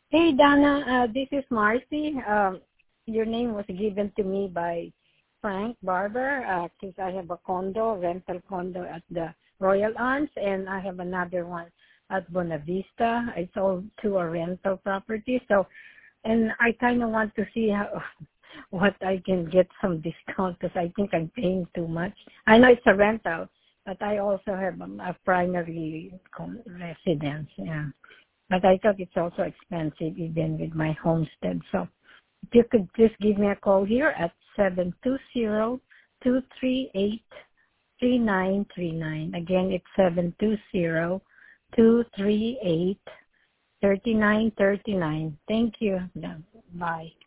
Hey, Donna, this is Marcy. Your name was given to me by Frank Barber because I have a rental condo at the Royal Arms, and I have another one at Bonavista. It's all two are rental properties. So, and I kind of want to see how what I can get some discount because I think I'm paying too much. I know it's a rental, but I also have a primary residence. Yeah. But I thought it's also expensive even with my homestead. So if you could just give me a call here at 720-238-3939. Again, it's 720-238-3939. Thank you. Bye.